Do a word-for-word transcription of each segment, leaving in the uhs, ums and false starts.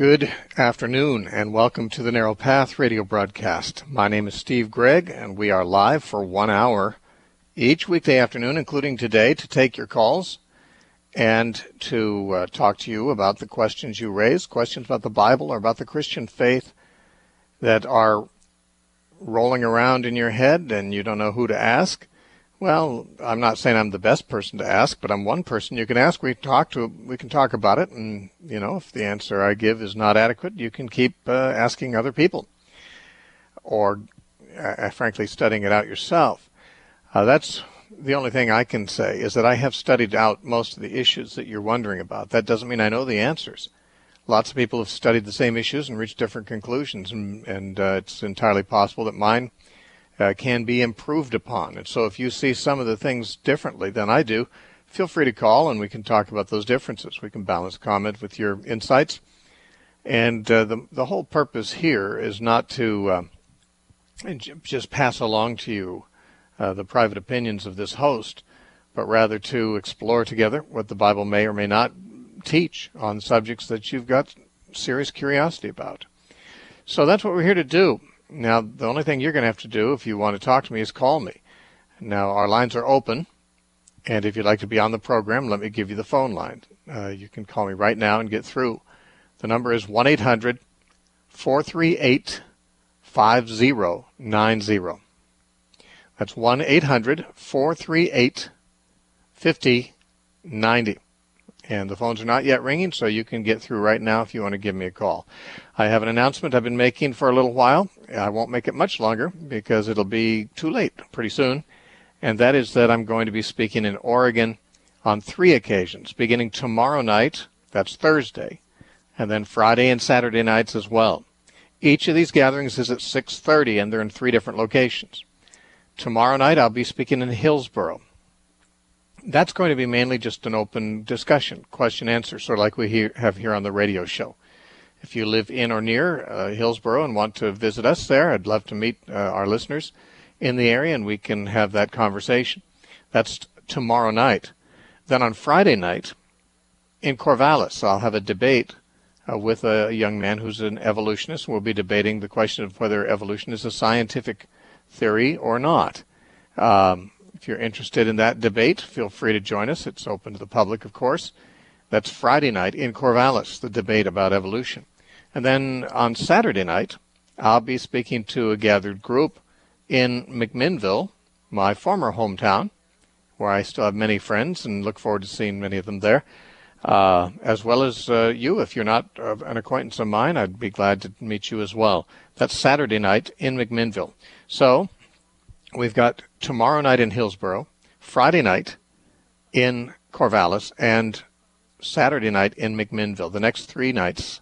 Good afternoon, and welcome to the Narrow Path radio broadcast. My name is Steve Gregg, and we are live for one hour each weekday afternoon, including today, to take your calls and to uh, talk to you about the questions you raise, questions about the Bible or about the Christian faith that are rolling around in your head and you don't know who to ask. Well, I'm not saying I'm the best person to ask, but I'm one person you can ask. We talk to, we can talk about it, and you know, if the answer I give is not adequate, you can keep uh, asking other people, or uh, frankly, studying it out yourself. Uh, that's the only thing I can say, is that I have studied out most of the issues that you're wondering about. That doesn't mean I know the answers. Lots of people have studied the same issues and reached different conclusions, and, and uh, it's entirely possible that mine Uh, can be improved upon. And so if you see some of the things differently than I do, feel free to call and we can talk about those differences. We can balance comment with your insights. And uh, the, the whole purpose here is not to uh, just pass along to you uh, the private opinions of this host, but rather to explore together what the Bible may or may not teach on subjects that you've got serious curiosity about. So that's what we're here to do. Now, the only thing you're going to have to do if you want to talk to me is call me. Now, our lines are open, and if you'd like to be on the program, let me give you the phone line. Uh, you can call me right now and get through. The number is one eight hundred, four three eight, five zero nine zero. That's one eight hundred, four three eight, five zero nine zero. And the phones are not yet ringing, so you can get through right now if you want to give me a call. I have an announcement I've been making for a little while. I won't make it much longer because it'll be too late pretty soon. And that is that I'm going to be speaking in Oregon on three occasions, beginning tomorrow night, that's Thursday, and then Friday and Saturday nights as well. Each of these gatherings is at six thirty, and they're in three different locations. Tomorrow night I'll be speaking in Hillsboro. That's going to be mainly just an open discussion, question answer, sort of like we hear, have here on the radio show. If you live in or near uh, Hillsboro and want to visit us there, I'd love to meet uh, our listeners in the area, and we can have that conversation. That's t- tomorrow night. Then on Friday night in Corvallis, I'll have a debate uh, with a young man who's an evolutionist. We'll be debating the question of whether evolution is a scientific theory or not. Um, If you're interested in that debate, feel free to join us. It's open to the public, of course. That's Friday night in Corvallis, the debate about evolution. And then on Saturday night, I'll be speaking to a gathered group in McMinnville, my former hometown, where I still have many friends and look forward to seeing many of them there, uh, as well as uh, you. If you're not uh, an acquaintance of mine, I'd be glad to meet you as well. That's Saturday night in McMinnville. So we've got tomorrow night in Hillsboro, Friday night in Corvallis, and Saturday night in McMinnville, the next three nights.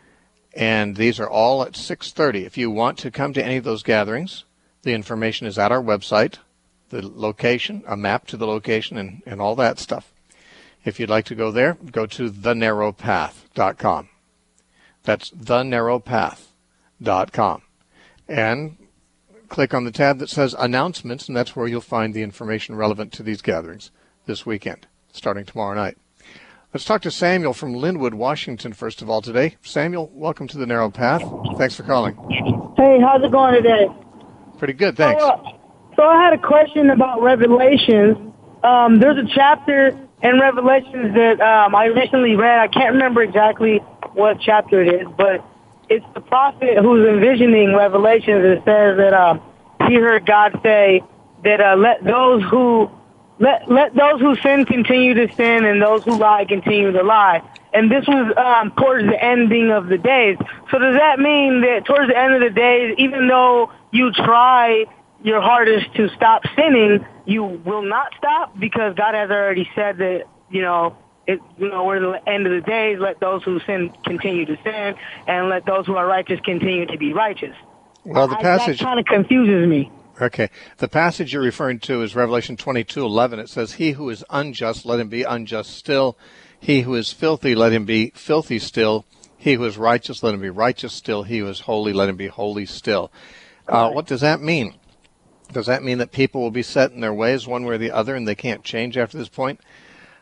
And these are all at six thirty. If you want to come to any of those gatherings, the information is at our website, the location, a map to the location, and, and all that stuff. If you'd like to go there, go to the narrow path dot com. That's the narrow path dot com. And click on the tab that says Announcements, and that's where you'll find the information relevant to these gatherings this weekend, starting tomorrow night. Let's talk to Samuel from Linwood, Washington, first of all today. Samuel, welcome to the Narrow Path. Thanks for calling. Hey, how's it going today? Pretty good, thanks. So, uh, so I had a question about Revelations. Um, there's a chapter in Revelations that um, I recently read. I can't remember exactly what chapter it is, but it's the prophet who's envisioning Revelations. It says that um, he heard God say that uh, let those who let let those who sin continue to sin, and those who lie continue to lie. And this was um, towards the ending of the days. So does that mean that towards the end of the days, even though you try your hardest to stop sinning, you will not stop, because God has already said that, you know, It, you know, we're at the end of the days, let those who sin continue to sin, and let those who are righteous continue to be righteous. Well, the passage... That kind of confuses me. Okay. The passage you're referring to is Revelation twenty-two eleven. It says, he who is unjust, let him be unjust still. He who is filthy, let him be filthy still. He who is righteous, let him be righteous still. He who is holy, let him be holy still. Uh, what does that mean? Does that mean that people will be set in their ways one way or the other and they can't change after this point?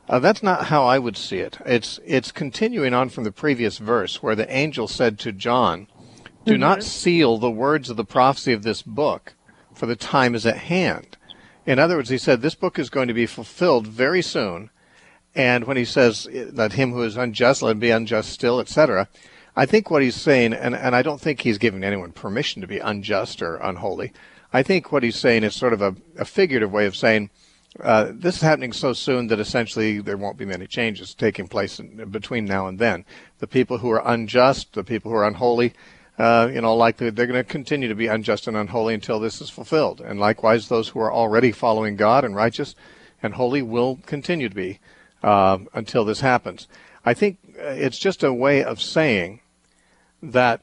Uh, that's not how I would see it. It's it's continuing on from the previous verse where the angel said to John, do mm-hmm. not seal the words of the prophecy of this book, for the time is at hand. In other words, he said this book is going to be fulfilled very soon. And when he says that him who is unjust, let him be unjust still, et cetera, I think what he's saying, and, and I don't think he's giving anyone permission to be unjust or unholy. I think what he's saying is sort of a, a figurative way of saying, Uh, this is happening so soon that essentially there won't be many changes taking place in, between now and then. The people who are unjust, the people who are unholy, uh, you know, likely they're going to continue to be unjust and unholy until this is fulfilled. And likewise, those who are already following God and righteous and holy will continue to be uh, until this happens. I think it's just a way of saying that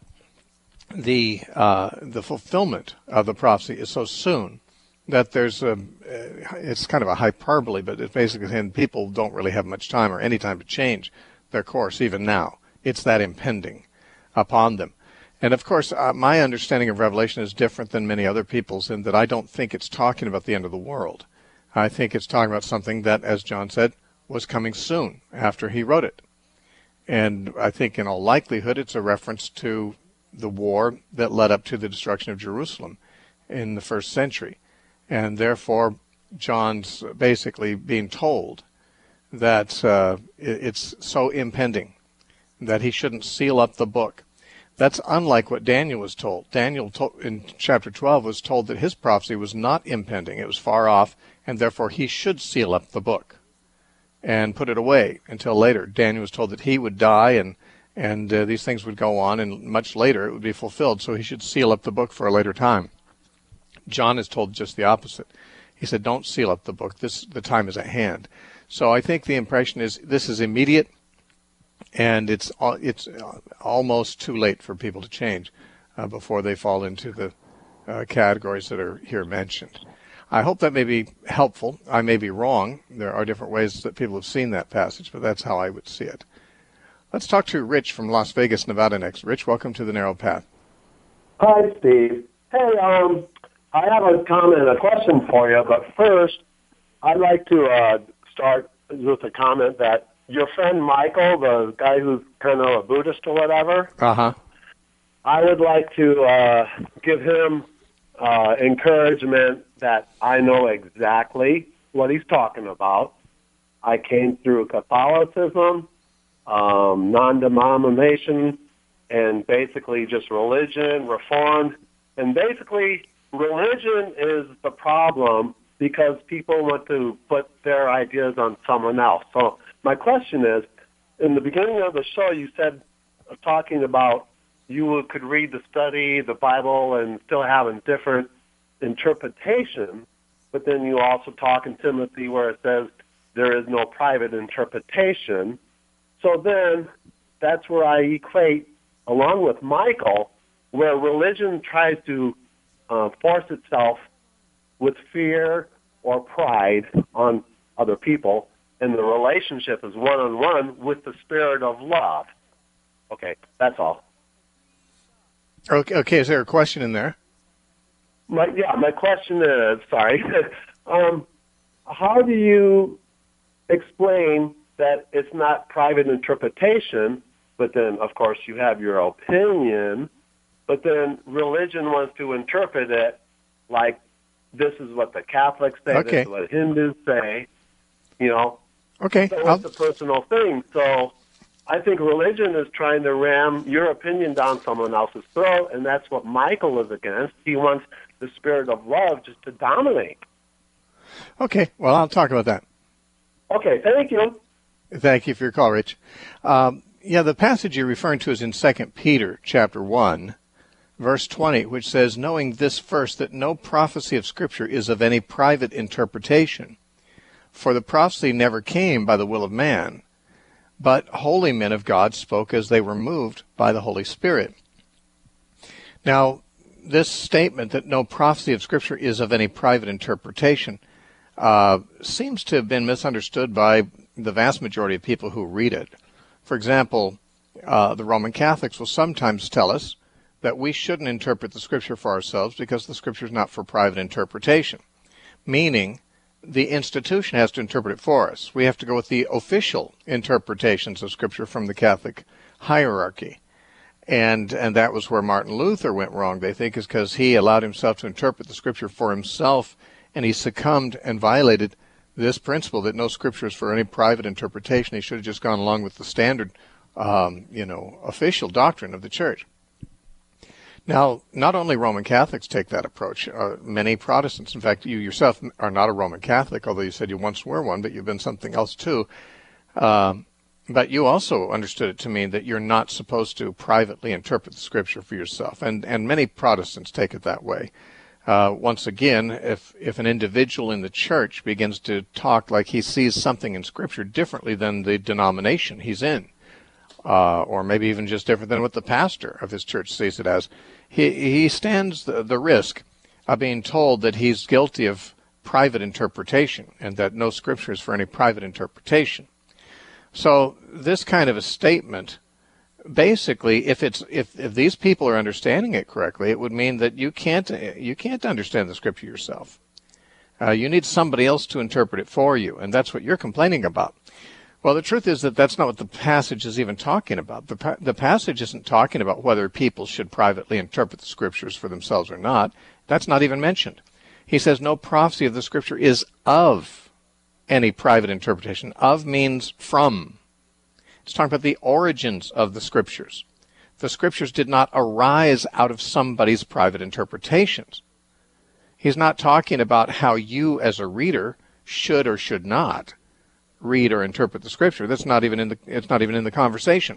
the uh, the fulfillment of the prophecy is so soon that there's a, it's kind of a hyperbole, but it's basically saying people don't really have much time or any time to change their course even now. It's that impending upon them. And of course, uh, my understanding of Revelation is different than many other people's in that I don't think it's talking about the end of the world. I think it's talking about something that, as John said, was coming soon after he wrote it. And I think in all likelihood it's a reference to the war that led up to the destruction of Jerusalem in the first century. And therefore, John's basically being told that uh, it's so impending that he shouldn't seal up the book. That's unlike what Daniel was told. Daniel to- in chapter twelve was told that his prophecy was not impending. It was far off, and therefore he should seal up the book and put it away until later. Daniel was told that he would die and, and uh, these things would go on, and much later it would be fulfilled, so he should seal up the book for a later time. John is told just the opposite. He said, don't seal up the book. This the time is at hand. So I think the impression is this is immediate, and it's it's almost too late for people to change uh, before they fall into the uh, categories that are here mentioned. I hope that may be helpful. I may be wrong. There are different ways that people have seen that passage, but that's how I would see it. Let's talk to Rich from Las Vegas, Nevada next. Rich, welcome to the Narrow Path. Hi, Steve. Hey, um... I have a comment, a question for you, but first, I'd like to uh, start with a comment that your friend Michael, the guy who's kind of a Buddhist or whatever, uh-huh. I would like to uh, give him uh, encouragement that I know exactly what he's talking about. I came through Catholicism, um, non-denomination, and basically just religion, Reformed, and basically religion is the problem because people want to put their ideas on someone else. So my question is, in the beginning of the show, you said, uh, talking about you could read the study, the Bible, and still have a different interpretation, but then you also talk in Timothy where it says there is no private interpretation. So then that's where I equate, along with Michael, where religion tries to Uh, force itself with fear or pride on other people, and the relationship is one-on-one with the spirit of love. Okay, that's all. Okay, okay. Is there a question in there? My, yeah, my question is, sorry, um, how do you explain that it's not private interpretation, but then, of course, you have your opinion, but then religion wants to interpret it like this is what the Catholics say, okay. This is what Hindus say, you know. Okay. So it's a personal thing. So I think religion is trying to ram your opinion down someone else's throat, and that's what Michael is against. He wants the spirit of love just to dominate. Okay. Well, I'll talk about that. Okay. Thank you. Thank you for your call, Rich. Um, yeah, the passage you're referring to is in Second Peter chapter one. Verse twenty, which says, knowing this first, that no prophecy of Scripture is of any private interpretation. For the prophecy never came by the will of man, but holy men of God spoke as they were moved by the Holy Spirit. Now, this statement that no prophecy of Scripture is of any private interpretation uh, seems to have been misunderstood by the vast majority of people who read it. For example, uh, the Roman Catholics will sometimes tell us that we shouldn't interpret the Scripture for ourselves because the Scripture is not for private interpretation, meaning the institution has to interpret it for us. We have to go with the official interpretations of Scripture from the Catholic hierarchy. And and that was where Martin Luther went wrong, they think, is because he allowed himself to interpret the Scripture for himself, and he succumbed and violated this principle that no Scripture is for any private interpretation. He should have just gone along with the standard, um, you know, official doctrine of the Church. Now, not only Roman Catholics take that approach, uh, many Protestants, in fact, you yourself are not a Roman Catholic, although you said you once were one, but you've been something else too. Um, but you also understood it to mean that you're not supposed to privately interpret the Scripture for yourself, and, and many Protestants take it that way. Uh, once again, if, if an individual in the church begins to talk like he sees something in Scripture differently than the denomination he's in, Uh, or maybe even just different than what the pastor of his church sees it as, he, he stands the, the risk of being told that he's guilty of private interpretation and that no Scripture is for any private interpretation. So this kind of a statement, basically, if it's if, if these people are understanding it correctly, it would mean that you can't you can't understand the Scripture yourself. Uh, you need somebody else to interpret it for you, and that's what you're complaining about. Well, the truth is that that's not what the passage is even talking about. The, pa- the passage isn't talking about whether people should privately interpret the Scriptures for themselves or not. That's not even mentioned. He says no prophecy of the Scripture is of any private interpretation. Of means from. It's talking about the origins of the Scriptures. The Scriptures did not arise out of somebody's private interpretations. He's not talking about how you as a reader should or should not read or interpret the Scripture. That's not even in the it's not even in the conversation.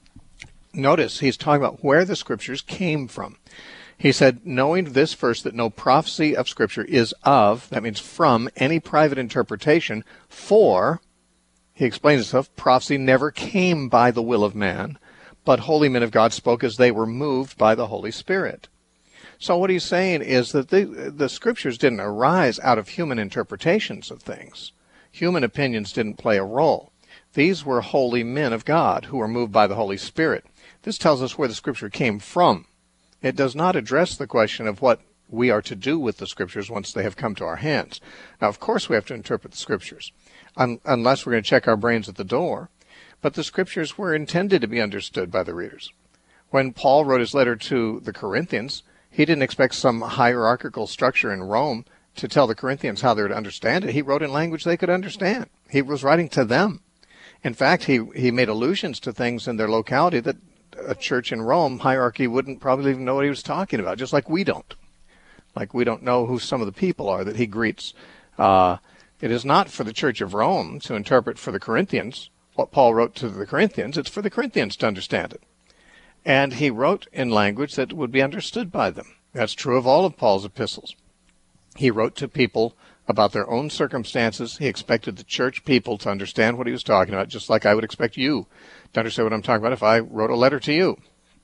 Notice he's talking about where the Scriptures came from. He said, knowing this first, that no prophecy of Scripture is of, that means from, any private interpretation, for, he explains himself, prophecy never came by the will of man, but holy men of God spoke as they were moved by the Holy Spirit. So what he's saying is that the, the Scriptures didn't arise out of human interpretations of things. Human opinions didn't play a role. These were holy men of God who were moved by the Holy Spirit. This tells us where the Scripture came from. It does not address the question of what we are to do with the Scriptures once they have come to our hands. Now, of course, we have to interpret the Scriptures, un- unless we're going to check our brains at the door. But the Scriptures were intended to be understood by the readers. When Paul wrote his letter to the Corinthians, he didn't expect some hierarchical structure in Rome to tell the Corinthians how they were to understand it. He wrote in language they could understand. He was writing to them. In fact, he, he made allusions to things in their locality that a church in Rome hierarchy wouldn't probably even know what he was talking about, just like we don't. Like we don't know who some of the people are that he greets. Uh, it is not for the Church of Rome to interpret for the Corinthians what Paul wrote to the Corinthians. It's for the Corinthians to understand it. And he wrote in language that would be understood by them. That's true of all of Paul's epistles. He wrote to people about their own circumstances. He expected the church people to understand what he was talking about, just like I would expect you to understand what I'm talking about if I wrote a letter to you.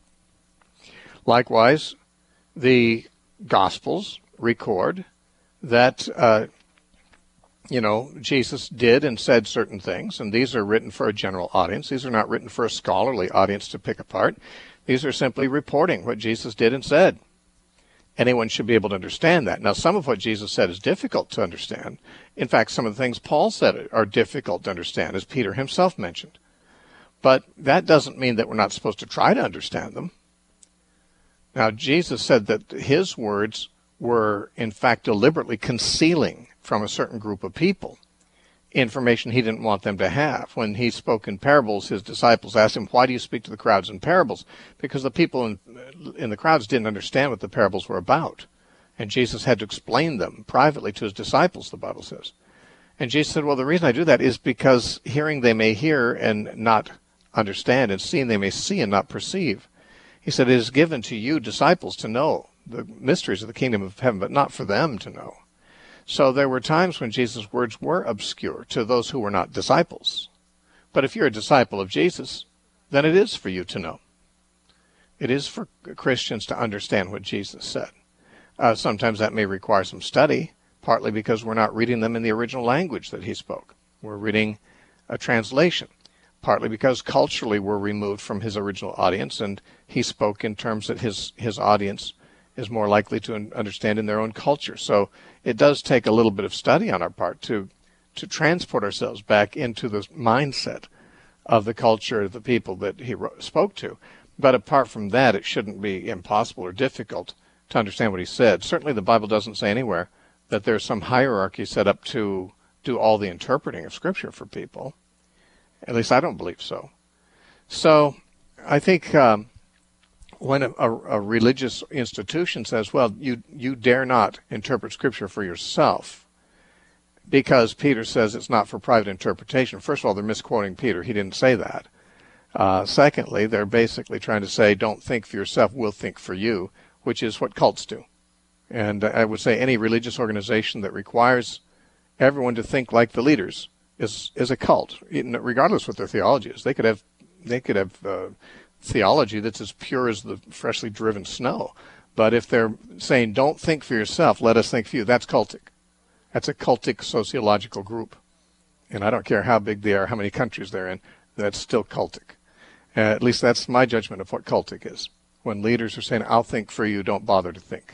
Likewise, the Gospels record that, uh, you know, Jesus did and said certain things, and these are written for a general audience. These are not written for a scholarly audience to pick apart. These are simply reporting what Jesus did and said. Anyone should be able to understand that. Now, some of what Jesus said is difficult to understand. In fact, some of the things Paul said are difficult to understand, as Peter himself mentioned. But that doesn't mean that we're not supposed to try to understand them. Now, Jesus said that his words were, in fact, deliberately concealing from a certain group of people information he didn't want them to have. When he spoke in parables, his disciples asked him, why do you speak to the crowds in parables? Because the people in, in the crowds didn't understand what the parables were about. And Jesus had to explain them privately to his disciples, the Bible says. And Jesus said, well, the reason I do that is because hearing they may hear and not understand, and seeing they may see and not perceive. He said, it is given to you, disciples, to know the mysteries of the kingdom of heaven, but not for them to know. So there were times when Jesus' words were obscure to those who were not disciples. But if you're a disciple of Jesus, then it is for you to know. It is for Christians to understand what Jesus said. Uh, sometimes that may require some study, partly because we're not reading them in the original language that he spoke. We're reading a translation, partly because culturally we're removed from his original audience, and he spoke in terms that his, his audience is more likely to un- understand in their own culture. So it does take a little bit of study on our part to to transport ourselves back into the mindset of the culture of the people that he wrote, spoke to. But apart from that, it shouldn't be impossible or difficult to understand what he said. Certainly the Bible doesn't say anywhere that there's some hierarchy set up to do all the interpreting of Scripture for people. At least I don't believe so. So I think um, when a, a, a religious institution says, well, you, you dare not interpret Scripture for yourself, because Peter says it's not for private interpretation. First of all, they're misquoting Peter. He didn't say that. Uh, secondly, they're basically trying to say, don't think for yourself, we'll think for you, which is what cults do. And I would say any religious organization that requires everyone to think like the leaders is is a cult, regardless what their theology is. They could have they could have uh, theology that's as pure as the freshly driven snow. But if they're saying, don't think for yourself, let us think for you, that's cultic. That's a cultic sociological group. And I don't care how big they are, how many countries they're in, that's still cultic. Uh, at least that's my judgment of what cultic is. When leaders are saying, I'll think for you, don't bother to think.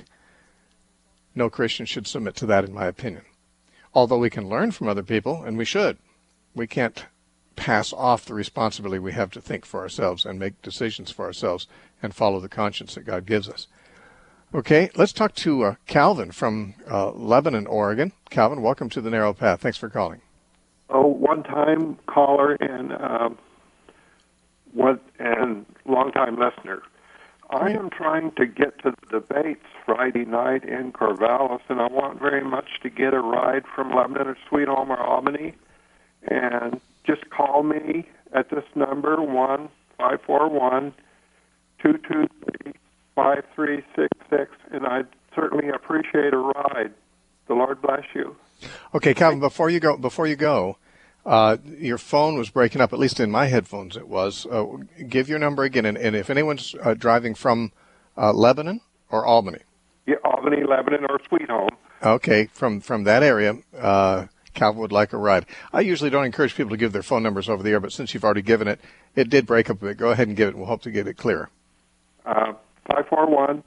No Christian should submit to that, in my opinion. Although we can learn from other people, and we should. We can't pass off the responsibility we have to think for ourselves and make decisions for ourselves and follow the conscience that God gives us. Okay, let's talk to uh, Calvin from uh, Lebanon, Oregon. Calvin, welcome to the Narrow Path. Thanks for calling. Oh, one-time caller and um, one and long-time listener. I am trying to get to the debates Friday night in Corvallis, and I want very much to get a ride from Lebanon or Sweet Home or Albany. And just call me at this number, one five four one, two two three, five three six six, and I'd certainly appreciate a ride. The Lord bless you. Okay, Calvin, before you go, before you go, uh, your phone was breaking up, at least in my headphones it was. Uh, give your number again, and, and if anyone's uh, driving from uh, Lebanon or Albany. Yeah, Albany, Lebanon, or Sweet Home. Okay, from, from that area, uh, Calvin would like a ride. I usually don't encourage people to give their phone numbers over the air, but since you've already given it, it did break up a bit. Go ahead and give it, and we'll hope to get it clear. Uh, five four one.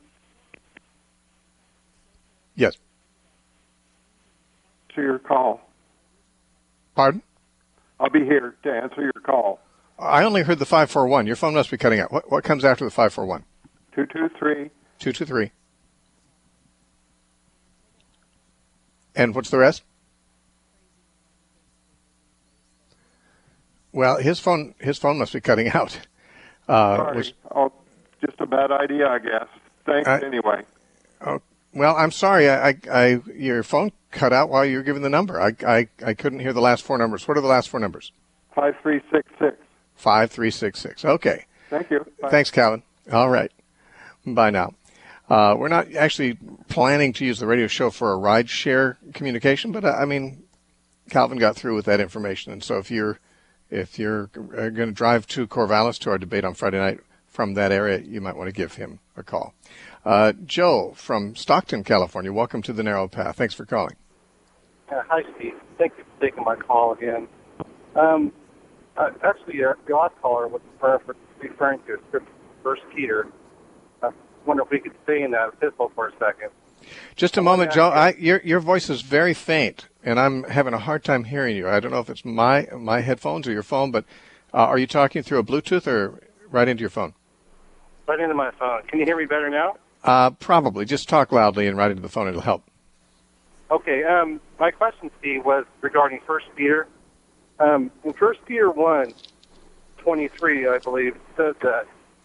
Yes. To your call. Pardon? I'll be here to answer your call. I only heard the five four one. Your phone must be cutting out. What, what comes after the five four one? two two three. two two three. And what's the rest? Well, his phone his phone must be cutting out. Uh, Sorry. which, Oh, just a bad idea, I guess. Thanks uh, anyway. Oh, well, I'm sorry. I, I, I, your phone cut out while you were giving the number. I, I, I couldn't hear the last four numbers. What are the last four numbers? five three six six. five three six six. Okay. Thank you. Bye. Thanks, Calvin. All right. Bye now. Uh, we're not actually planning to use the radio show for a ride share communication, but uh, I mean, Calvin got through with that information. And so if you're, if you're going to drive to Corvallis to our debate on Friday night from that area, you might want to give him a call. Uh, Joe from Stockton, California, welcome to the Narrow Path. Thanks for calling. Uh, hi, Steve. Thank you for taking my call again. Um, uh, actually, uh, the last caller was referring to First Peter. I wonder if we could stay in that epistle for a second. Just a moment, Joe. I, your your voice is very faint, and I'm having a hard time hearing you. I don't know if it's my my headphones or your phone, but uh, are you talking through a Bluetooth or right into your phone? Right into my phone. Can you hear me better now? Uh, probably. Just talk loudly and right into the phone. It'll help. Okay. Um, my question, Steve, was regarding First Peter. Um, in First Peter one twenty-three, I believe, it says that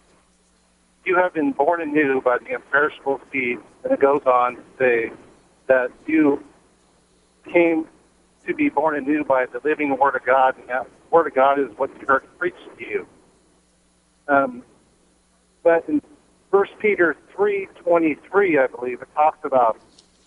you have been born anew by the imperishable seed, and it goes on to say that you came to be born anew by the living Word of God, and that Word of God is what you heard preached to you. Um, but in First Peter three twenty-three, I believe, it talks about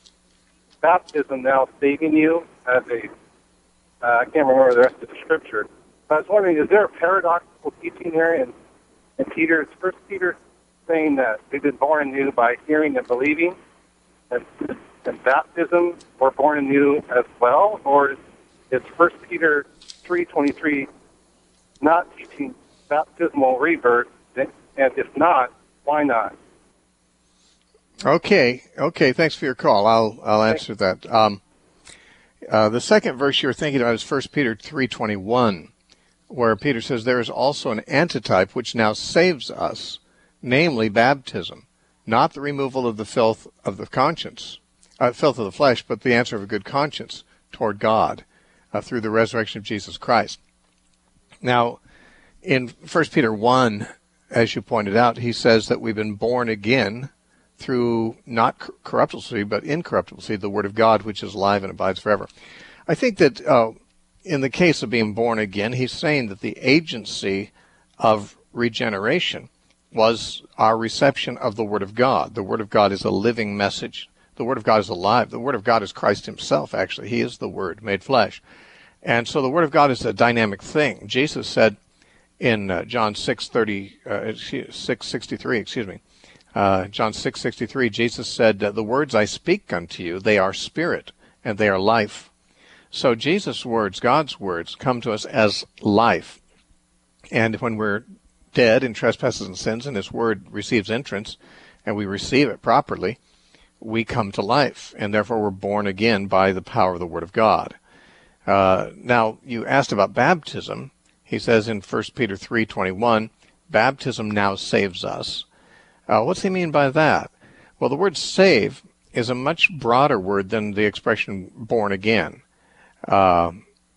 baptism now saving you as a, uh, I can't remember the rest of the scripture. But I was wondering, is there a paradoxical teaching there in, in Peter? Is First Peter saying that we've been born anew by hearing and believing, and, and baptism we're born anew as well? Or is First Peter three twenty-three not teaching baptismal rebirth? And if not, why not? Okay, okay. Thanks for your call. I'll I'll answer that. Um, uh, the second verse you're thinking about is First Peter three twenty-one, where Peter says, "There is also an antitype which now saves us, namely baptism, not the removal of the filth of the conscience, uh, filth of the flesh, but the answer of a good conscience toward God uh, through the resurrection of Jesus Christ." Now, in First Peter one, as you pointed out, he says that we've been born again through not corruptible seed, but incorruptible seed, the Word of God, which is alive and abides forever. I think that uh, in the case of being born again, he's saying that the agency of regeneration was our reception of the Word of God. The Word of God is a living message. The Word of God is alive. The Word of God is Christ himself, actually. He is the Word made flesh. And so the Word of God is a dynamic thing. Jesus said in uh, John six thirty, uh, six sixty-three, excuse me, Uh, John six sixty-three, Jesus said, "The words I speak unto you, they are spirit, and they are life." So Jesus' words, God's words, come to us as life. And when we're dead in trespasses and sins, and his word receives entrance, and we receive it properly, we come to life. And therefore we're born again by the power of the Word of God. Uh, now, you asked about baptism. He says in First Peter three twenty-one, baptism now saves us. Uh, what's he mean by that? Well, the word save is a much broader word than the expression born again. Uh,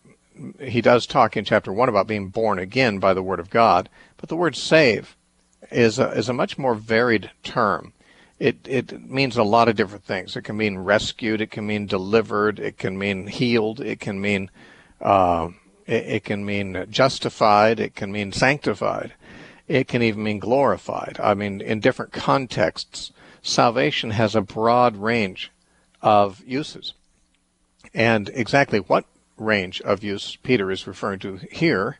he does talk in chapter one about being born again by the Word of God, but the word save is a, is a much more varied term. It, it means a lot of different things. It can mean rescued, it can mean delivered, it can mean healed, it can mean uh, it, it can mean justified, it can mean sanctified. It can even mean glorified. I mean, in different contexts, salvation has a broad range of uses. And exactly what range of use Peter is referring to here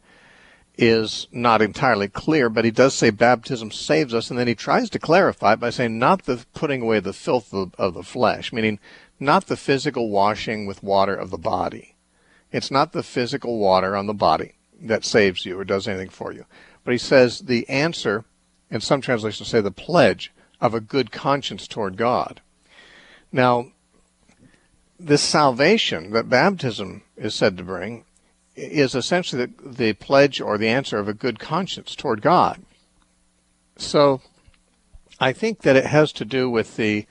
is not entirely clear, but he does say baptism saves us, and then he tries to clarify it by saying not the putting away the filth of, of the flesh, meaning not the physical washing with water of the body. It's not the physical water on the body that saves you or does anything for you. But he says the answer, and some translations say the pledge, of a good conscience toward God. Now, this salvation that baptism is said to bring is essentially the, the pledge or the answer of a good conscience toward God. So I think that it has to do with the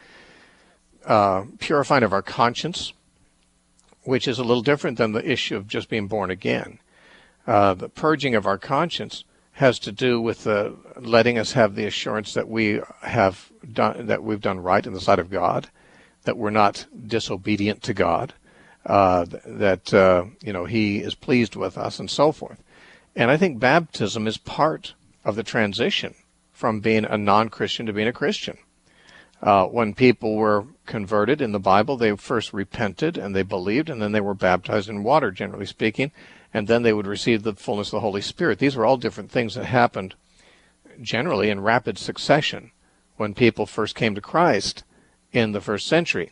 uh, purifying of our conscience, which is a little different than the issue of just being born again. Uh, the purging of our conscience has to do with uh, letting us have the assurance that we have done, that we've done right in the sight of God, that we're not disobedient to God, uh, that uh, you know He is pleased with us, and so forth. And I think baptism is part of the transition from being a non-Christian to being a Christian. Uh, when people were converted in the Bible, they first repented and they believed, and then they were baptized in water, generally speaking, and then they would receive the fullness of the Holy Spirit. These were all different things that happened generally in rapid succession when people first came to Christ in the first century.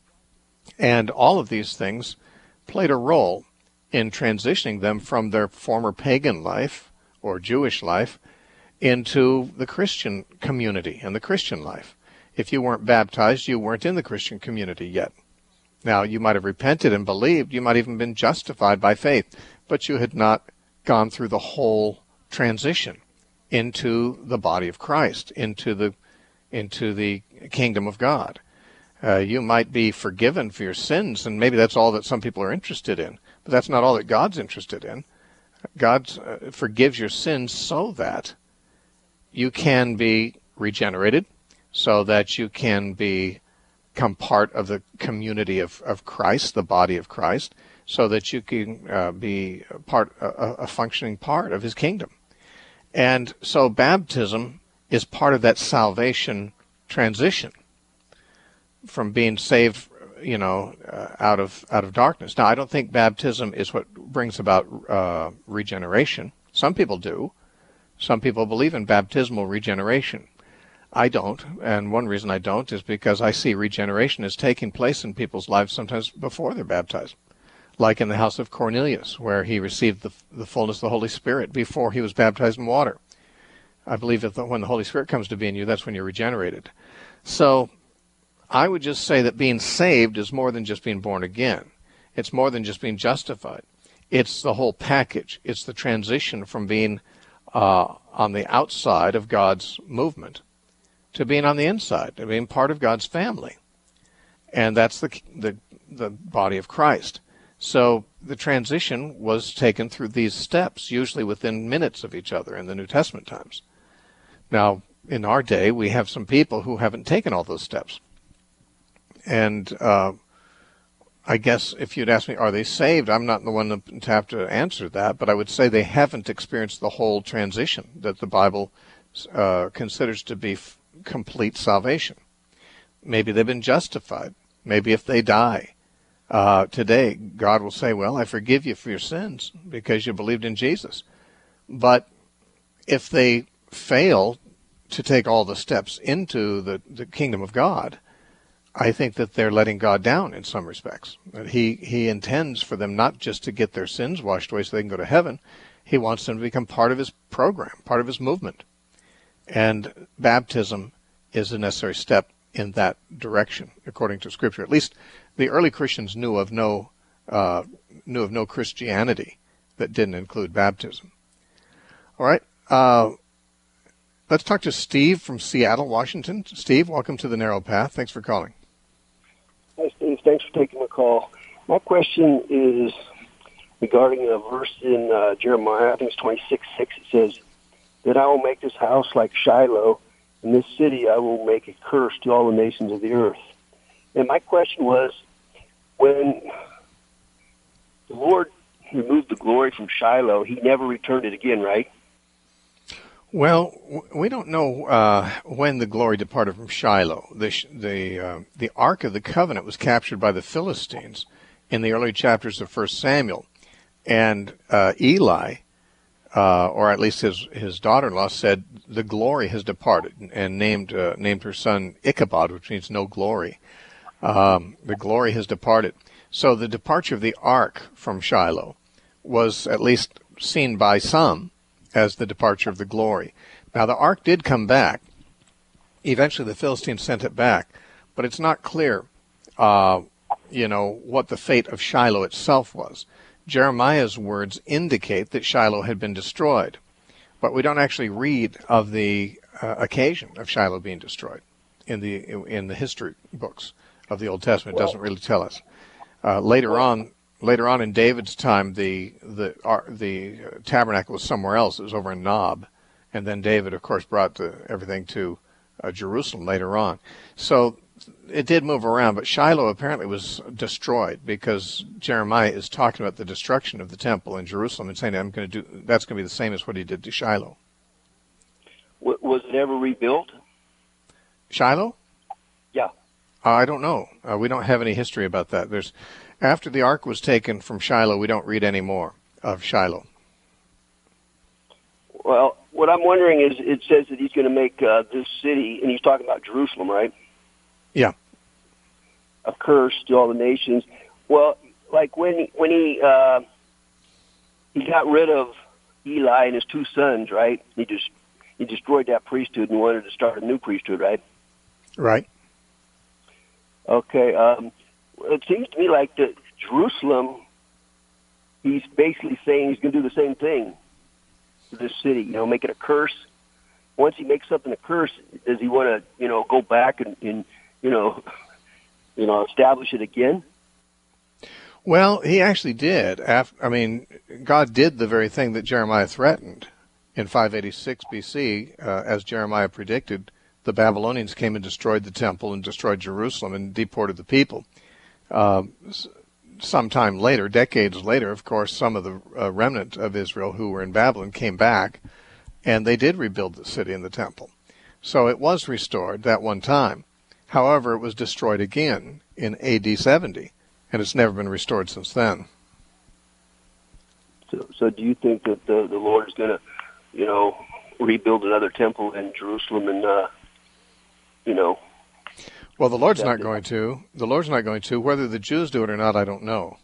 And all of these things played a role in transitioning them from their former pagan life or Jewish life into the Christian community and the Christian life. If you weren't baptized, you weren't in the Christian community yet. Now, you might have repented and believed, you might have even been justified by faith, but you had not gone through the whole transition into the body of Christ, into the into the kingdom of God. Uh, you might be forgiven for your sins, and maybe that's all that some people are interested in, but that's not all that God's interested in. God uh, forgives your sins so that you can be regenerated, so that you can be, become part of the community of, of Christ, the body of Christ, so that you can uh, be a part, a, a functioning part of His kingdom. And so baptism is part of that salvation transition from being saved, you know, uh, out of out of darkness. Now, I don't think baptism is what brings about uh, regeneration. Some people do. Some people believe in baptismal regeneration. I don't, and one reason I don't is because I see regeneration is taking place in people's lives sometimes before they're baptized, like in the house of Cornelius, where he received the, the fullness of the Holy Spirit before he was baptized in water. I believe that the, when the Holy Spirit comes to be in you, that's when you're regenerated. So I would just say that being saved is more than just being born again. It's more than just being justified. It's the whole package. It's the transition from being uh, on the outside of God's movement to being on the inside, to being part of God's family. And that's the the, the body of Christ. So the transition was taken through these steps, usually within minutes of each other in the New Testament times. Now, in our day, we have some people who haven't taken all those steps. And uh, I guess if you'd ask me, are they saved? I'm not the one to have to answer that, but I would say they haven't experienced the whole transition that the Bible uh, considers to be f- complete salvation. Maybe they've been justified. Maybe if they die uh, today, God will say, well, I forgive you for your sins because you believed in Jesus. But if they fail to take all the steps into the, the kingdom of God, I think that they're letting God down in some respects. He he intends for them not just to get their sins washed away so they can go to heaven. He wants them to become part of his program, part of his movement. And baptism is a necessary step in that direction, according to Scripture. At least the early Christians knew of no uh, knew of no Christianity that didn't include baptism. All right. Uh, let's talk to Steve from Seattle, Washington. Steve, welcome to the Narrow Path. Thanks for calling. Hi, Steve. Thanks for taking the call. My question is regarding a verse in uh, Jeremiah, I think it's twenty-six six. It says, that I will make this house like Shiloh, and this city I will make a curse to all the nations of the earth. And my question was, when the Lord removed the glory from Shiloh, he never returned it again, right? Well, we don't know uh, when the glory departed from Shiloh. The the uh, the Ark of the Covenant was captured by the Philistines in the early chapters of First Samuel, and uh, Eli, uh, or at least his his daughter-in-law, said the glory has departed, and named uh, named her son Ichabod, which means no glory. Um, the glory has departed. So the departure of the Ark from Shiloh was at least seen by some as the departure of the glory. Now, the ark did come back. Eventually, the Philistines sent it back, but it's not clear, uh, you know, what the fate of Shiloh itself was. Jeremiah's words indicate that Shiloh had been destroyed, but we don't actually read of the uh, occasion of Shiloh being destroyed in the in the history books of the Old Testament. It doesn't really tell us. Uh, later on, Later on in David's time, the the uh, the tabernacle was somewhere else. It was over in Nob, and then David, of course, brought the, everything to uh, Jerusalem later on. So it did move around, but Shiloh apparently was destroyed because Jeremiah is talking about the destruction of the temple in Jerusalem and saying, "I'm going to do that's going to be the same as what he did to Shiloh." Was it ever rebuilt? Shiloh? Yeah. Uh, I don't know. Uh, we don't have any history about that. There's After the ark was taken from Shiloh, we don't read any more of Shiloh. Well, what I'm wondering is, it says that he's going to make uh, this city, and he's talking about Jerusalem, right? Yeah. A curse to all the nations. Well, like when he, when he uh, he got rid of Eli and his two sons, right? He just he destroyed that priesthood and wanted to start a new priesthood, right? Right. Okay. Um, it seems to me like the Jerusalem, he's basically saying he's going to do the same thing to this city, you know, make it a curse. Once he makes something a curse, does he want to, you know, go back and, and you know, you know, establish it again? Well, he actually did. After, I mean, God did the very thing that Jeremiah threatened in five eighty-six B C, uh, as Jeremiah predicted. The Babylonians came and destroyed the temple and destroyed Jerusalem and deported the people. Uh, sometime later, decades later, of course, some of the uh, remnant of Israel who were in Babylon came back, and they did rebuild the city and the temple. So it was restored that one time. However, it was destroyed again in A D seventy, and it's never been restored since then. So, so do you think that the, the Lord is going to, you know, rebuild another temple in Jerusalem and, uh, you know? Well, the Lord's not going to. The Lord's not going to. Whether the Jews do it or not, I don't know.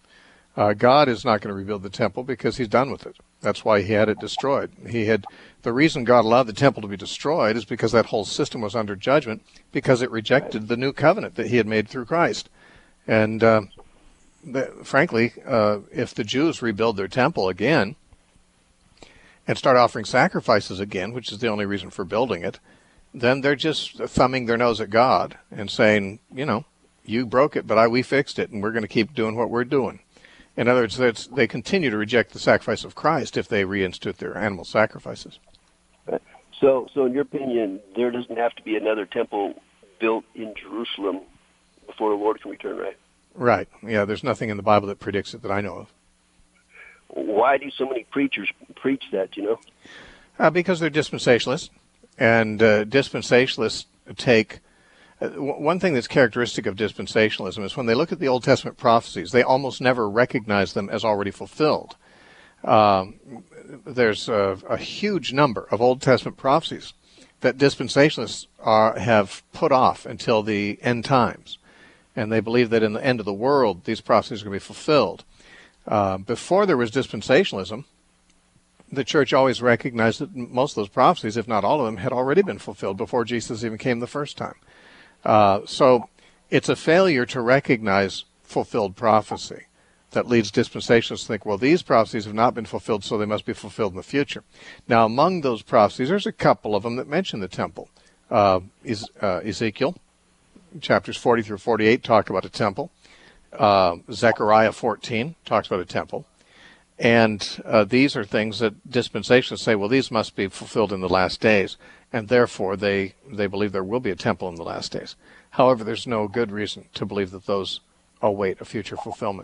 Uh, God is not going to rebuild the temple because he's done with it. That's why he had it destroyed. He had the reason God allowed the temple to be destroyed is because that whole system was under judgment because it rejected the new covenant that he had made through Christ. And uh, the, frankly, uh, if the Jews rebuild their temple again and start offering sacrifices again, which is the only reason for building it, then they're just thumbing their nose at God and saying, you know, you broke it, but I we fixed it, and we're going to keep doing what we're doing. In other words, it's, they continue to reject the sacrifice of Christ if they reinstitute their animal sacrifices. So, so in your opinion, there doesn't have to be another temple built in Jerusalem before the Lord can return, right? Right. Yeah, there's nothing in the Bible that predicts it that I know of. Why do so many preachers preach that, you know? Uh, because they're dispensationalists, and uh, dispensationalists take... Uh, one thing that's characteristic of dispensationalism is when they look at the Old Testament prophecies, they almost never recognize them as already fulfilled. Um, there's a, a huge number of Old Testament prophecies that dispensationalists are, have put off until the end times. And they believe that in the end of the world, these prophecies are going to be fulfilled. Uh, before there was dispensationalism, the church always recognized that most of those prophecies, if not all of them, had already been fulfilled before Jesus even came the first time. Uh, so it's a failure to recognize fulfilled prophecy that leads dispensationalists to think, well, these prophecies have not been fulfilled, so they must be fulfilled in the future. Now, among those prophecies, there's a couple of them that mention the temple. Uh, is, uh, Ezekiel, chapters forty through forty-eight, talk about a temple. Uh, Zechariah fourteen talks about a temple. And uh, these are things that dispensationalists say, well, these must be fulfilled in the last days. And therefore, they, they believe there will be a temple in the last days. However, there's no good reason to believe that those await a future fulfillment.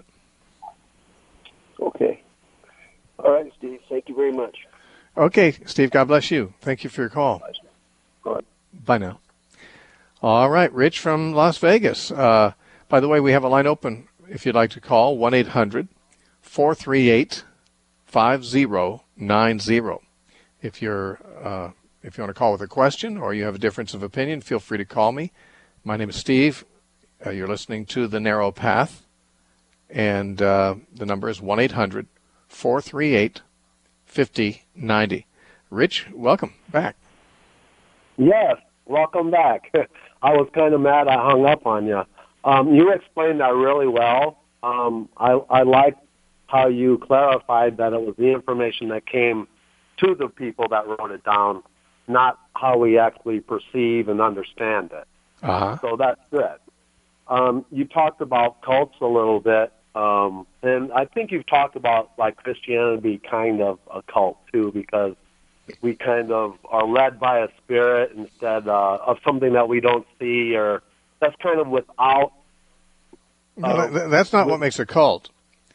Okay. All right, Steve. Thank you very much. Okay, Steve, God bless you. Thank you for your call. Bye. Bye now. All right, Rich from Las Vegas. Uh, by the way, we have a line open if you'd like to call, one eight hundred four three eight five zero nine zero. If you're... Uh, If you want to call with a question or you have a difference of opinion, feel free to call me. My name is Steve. Uh, you're listening to The Narrow Path, and uh, the number is one eight hundred four three eight five zero nine zero. Rich, welcome back. Yes, welcome back. I was kind of mad I hung up on you. Um, you explained that really well. Um, I, I liked how you clarified that it was the information that came to the people that wrote it down, not how we actually perceive and understand it. Uh-huh. So that's good. Um, you talked about cults a little bit, um, and I think you've talked about like Christianity kind of a cult too, because we kind of are led by a spirit instead uh, of something that we don't see, or that's kind of without. No, Uh, that, that's not what makes a cult.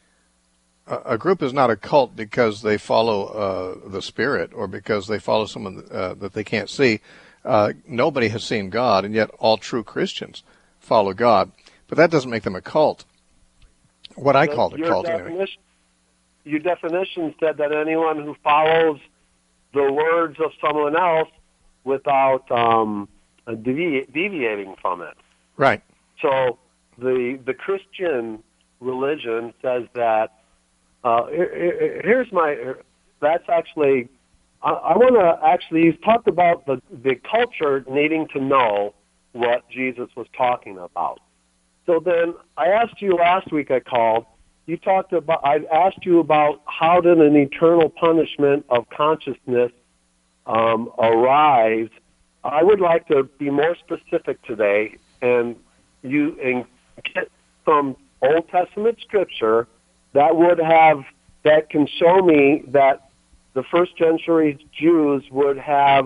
A, a group is not a cult because they follow uh, the spirit or because they follow someone uh, that they can't see. Uh, nobody has seen God, and yet all true Christians follow God. But that doesn't make them a cult. What I call a your cult, definition, anyway. Your definition said that anyone who follows the words of someone else without um, devi- deviating from it. Right. So the the Christian religion says that. Uh, here, here's my. That's actually. I, I want to actually. You've talked about the the culture needing to know what Jesus was talking about. So then I asked you last week. I called. You talked about. I asked you about how did an eternal punishment of consciousness um, arise. I would like to be more specific today, and you and get some Old Testament scripture that would have that can show me that the first century Jews would have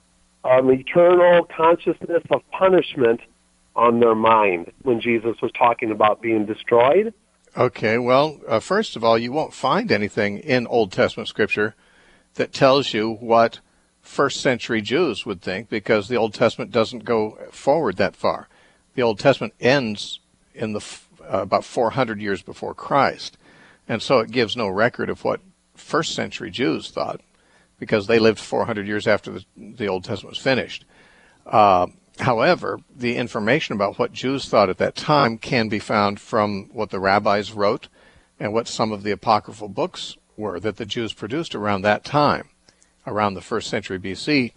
an eternal consciousness of punishment on their mind when Jesus was talking about being destroyed. Okay, well, uh, first of all, you won't find anything in Old Testament scripture that tells you what first century Jews would think, because the Old Testament doesn't go forward that far. The Old Testament ends in the uh, about four hundred years before Christ, and so it gives no record of what first century Jews thought, because they lived four hundred years after the, the Old Testament was finished. Uh, However, the information about what Jews thought at that time can be found from what the rabbis wrote, and what some of the apocryphal books were that the Jews produced around that time, around the first century B C.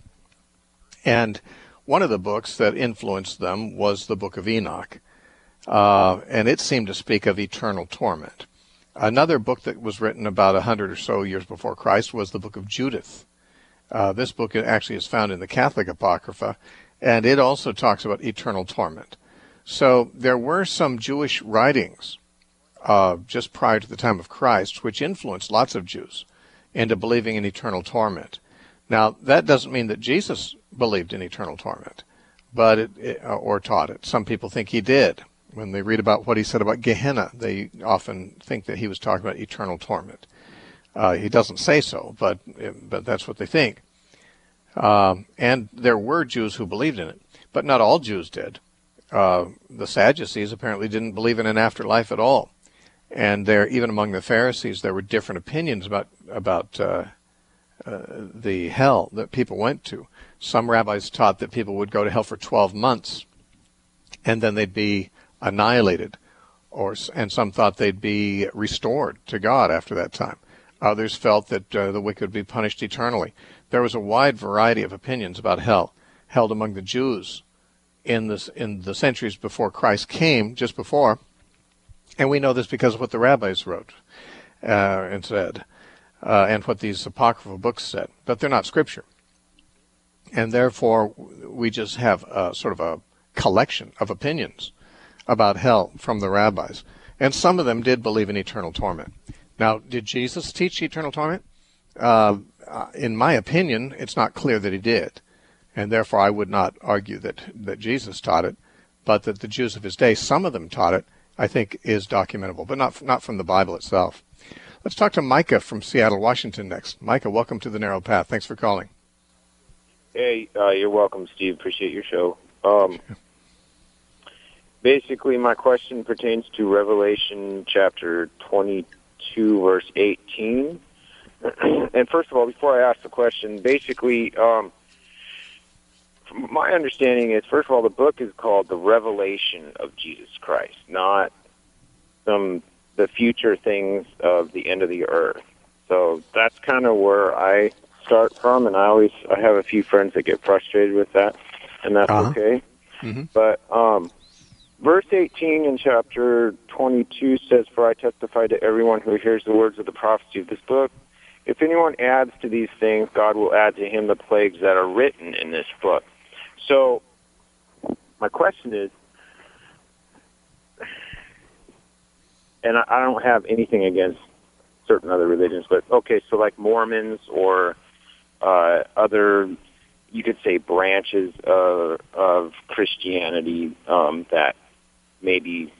And one of the books that influenced them was the Book of Enoch, uh, and it seemed to speak of eternal torment. Another book that was written about a hundred or so years before Christ was the Book of Judith. Uh, this book actually is found in the Catholic Apocrypha, and it also talks about eternal torment. So there were some Jewish writings uh, just prior to the time of Christ which influenced lots of Jews into believing in eternal torment. Now, that doesn't mean that Jesus believed in eternal torment, but it, it, or taught it. Some people think he did. When they read about what he said about Gehenna, they often think that he was talking about eternal torment. Uh, he doesn't say so, but but that's what they think. Um, and there were Jews who believed in it, but not all Jews did. Uh, the Sadducees apparently didn't believe in an afterlife at all, and there, even among the Pharisees, there were different opinions about about uh, uh, the hell that people went to. Some rabbis taught that people would go to hell for twelve months, and then they'd be annihilated, or and some thought they'd be restored to God after that time. Others felt that uh, the wicked would be punished eternally. There was a wide variety of opinions about hell held among the Jews in this in the centuries before Christ came, just before, and we know this because of what the rabbis wrote uh, and said, uh, and what these apocryphal books said. But they're not scripture, and therefore we just have a, sort of a collection of opinions about hell from the rabbis, and some of them did believe in eternal torment. Now, did Jesus teach eternal torment? Uh, in my opinion, it's not clear that he did, and therefore I would not argue that, that Jesus taught it, but that the Jews of his day, some of them taught it, I think is documentable, but not not from the Bible itself. Let's talk to Micah from Seattle, Washington next. Micah, welcome to The Narrow Path. Thanks for calling. Hey, uh, you're welcome, Steve. Appreciate your show. Um, basically, my question pertains to Revelation chapter twenty-two, verse eighteen. And first of all, before I ask the question, basically, um, from my understanding is, first of all, the book is called The Revelation of Jesus Christ, not some the future things of the end of the earth. So that's kind of where I start from, and I always I have a few friends that get frustrated with that, and that's uh-huh. okay. Mm-hmm. But um, verse eighteen in chapter twenty-two says, "For I testify to everyone who hears the words of the prophecy of this book, if anyone adds to these things, God will add to him the plagues that are written in this book." So my question is, and I don't have anything against certain other religions, but okay, so like Mormons or uh, other, you could say, branches of, of Christianity um, that maybe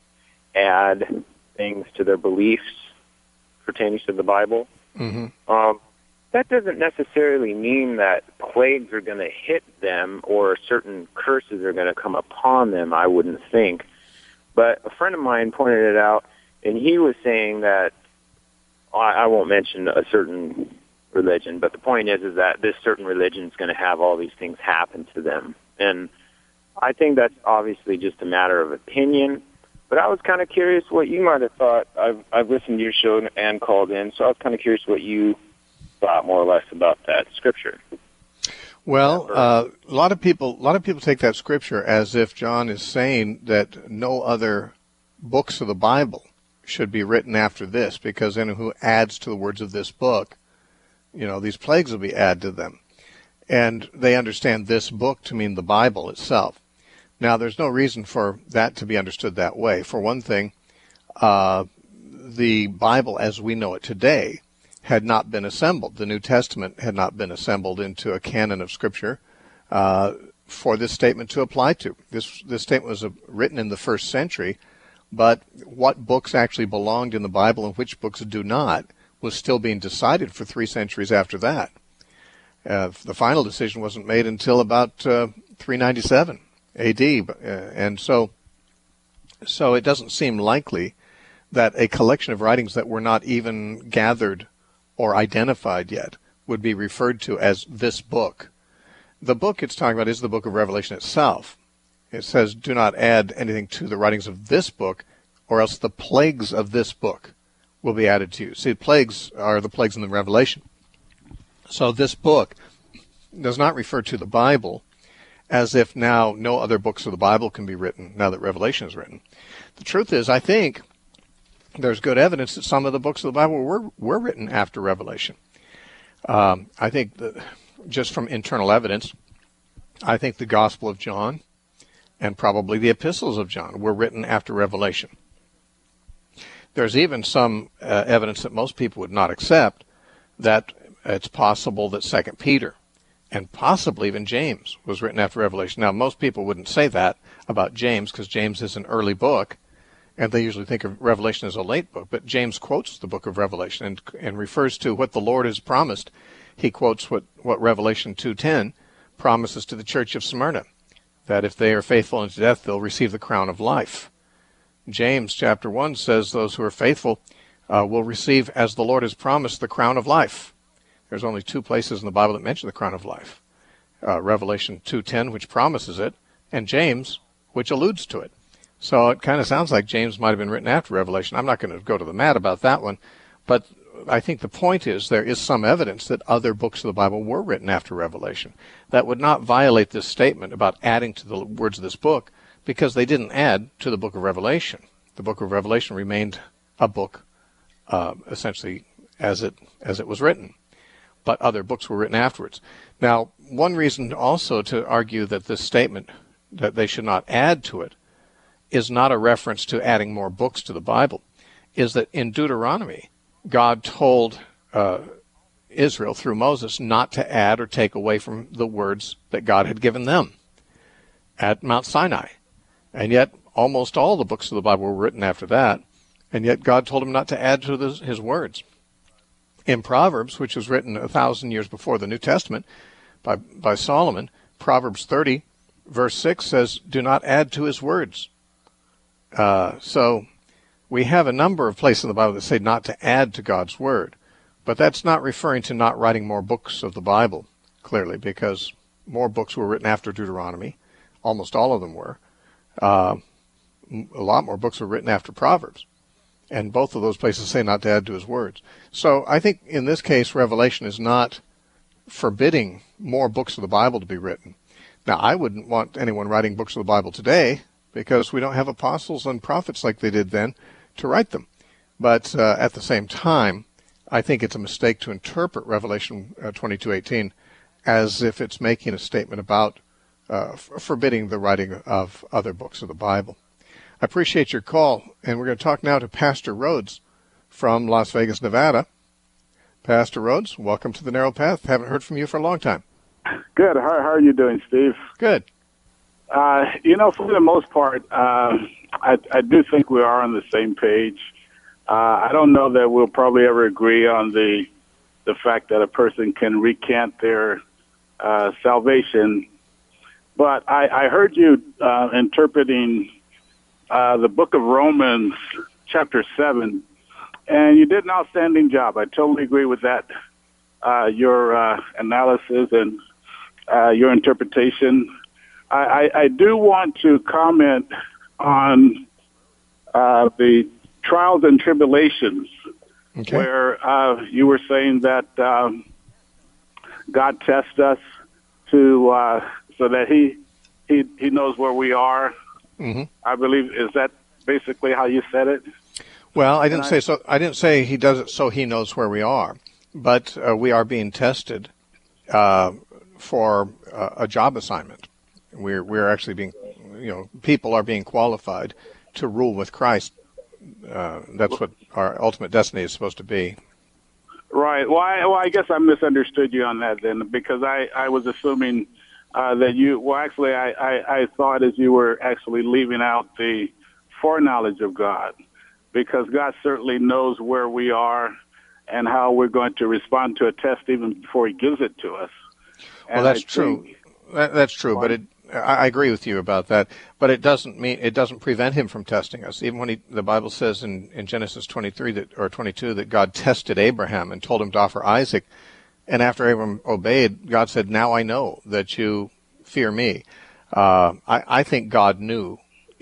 add things to their beliefs pertaining to the Bible. Mm-hmm. Um, that doesn't necessarily mean that plagues are going to hit them or certain curses are going to come upon them, I wouldn't think. But a friend of mine pointed it out, and he was saying that, I, I won't mention a certain religion, but the point is is that this certain religion is going to have all these things happen to them. And I think that's obviously just a matter of opinion. But I was kind of curious what you might have thought. I've, I've listened to your show and called in, so I was kind of curious what you thought more or less about that scripture. Well, uh, a lot of people, a lot of people take that scripture as if John is saying that no other books of the Bible should be written after this, because anyone who adds to the words of this book, you know, these plagues will be added to them. And they understand this book to mean the Bible itself. Now, there's no reason for that to be understood that way. For one thing, uh, the Bible as we know it today had not been assembled. The New Testament had not been assembled into a canon of Scripture uh, for this statement to apply to. This this statement was uh, written in the first century, but what books actually belonged in the Bible and which books do not was still being decided for three centuries after that. Uh, the final decision wasn't made until about uh, three ninety-seven A D, uh, and so so it doesn't seem likely that a collection of writings that were not even gathered or identified yet would be referred to as this book. The book it's talking about is the book of Revelation itself. It says, do not add anything to the writings of this book, or else the plagues of this book will be added to you. See, plagues are the plagues in the Revelation. So this book does not refer to the Bible as if now no other books of the Bible can be written now that Revelation is written. The truth is, I think there's good evidence that some of the books of the Bible were, were written after Revelation. Um, I think that just from internal evidence, I think the Gospel of John and probably the epistles of John were written after Revelation. There's even some uh, evidence that most people would not accept that it's possible that Second Peter and possibly even James was written after Revelation. Now, most people wouldn't say that about James because James is an early book, and they usually think of Revelation as a late book. But James quotes the book of Revelation and, and refers to what the Lord has promised. He quotes what, what Revelation two ten promises to the church of Smyrna, that if they are faithful unto death, they'll receive the crown of life. James chapter one says those who are faithful uh, will receive, as the Lord has promised, the crown of life. There's only two places in the Bible that mention the crown of life. Uh, Revelation two ten, which promises it, and James, which alludes to it. So it kind of sounds like James might have been written after Revelation. I'm not going to go to the mat about that one, but I think the point is there is some evidence that other books of the Bible were written after Revelation. That would not violate this statement about adding to the words of this book, because they didn't add to the book of Revelation. The book of Revelation remained a book uh, essentially as it as it was written, but other books were written afterwards. Now, one reason also to argue that this statement, that they should not add to it, is not a reference to adding more books to the Bible, is that in Deuteronomy, God told uh, Israel through Moses not to add or take away from the words that God had given them at Mount Sinai. And yet almost all the books of the Bible were written after that, and yet God told him not to add to this, his words. In Proverbs, which was written a thousand years before the New Testament by, by Solomon, Proverbs thirty, verse six says, do not add to his words. Uh, so we have a number of places in the Bible that say not to add to God's word, but that's not referring to not writing more books of the Bible, clearly, because more books were written after Deuteronomy. Almost all of them were. Uh, a lot more books were written after Proverbs, and both of those places say not to add to his words. So I think in this case, Revelation is not forbidding more books of the Bible to be written. Now, I wouldn't want anyone writing books of the Bible today, because we don't have apostles and prophets like they did then to write them. But uh, at the same time, I think it's a mistake to interpret Revelation uh, twenty-two eighteen as if it's making a statement about uh, f- forbidding the writing of other books of the Bible. I appreciate your call, and we're going to talk now to Pastor Rhodes from Las Vegas, Nevada. Pastor Rhodes, welcome to the Narrow Path. Haven't heard from you for a long time. Good. How, how are you doing, Steve? Good. Uh, you know, for the most part, uh, I, I do think we are on the same page. Uh, I don't know that we'll probably ever agree on the the fact that a person can recant their uh, salvation. But I, I heard you uh, interpreting uh, the book of Romans, chapter seven, and you did an outstanding job. I totally agree with that, uh, your uh, analysis and uh, your interpretation. I, I do want to comment on uh, the trials and tribulations, okay, where uh, you were saying that um, God tests us to uh, so that he he he knows where we are. Mm-hmm. I believe, is that basically how you said it? Well, I didn't I, say so. I didn't say he does it so he knows where we are, but uh, we are being tested uh, for uh, a job assignment. We're we're actually being, you know, people are being qualified to rule with Christ. Uh, that's what our ultimate destiny is supposed to be. Right. Well, I, well, I guess I misunderstood you on that then, because I, I was assuming uh, that you, well, actually, I, I, I thought as you were actually leaving out the foreknowledge of God, because God certainly knows where we are and how we're going to respond to a test even before he gives it to us. And well, that's I true. Think, that, that's true, but it, I agree with you about that, but it doesn't mean it doesn't prevent him from testing us. Even when he, the Bible says in, in Genesis twenty-three that, or twenty-two, that God tested Abraham and told him to offer Isaac, and after Abraham obeyed, God said, "Now I know that you fear me." Uh, I, I think God knew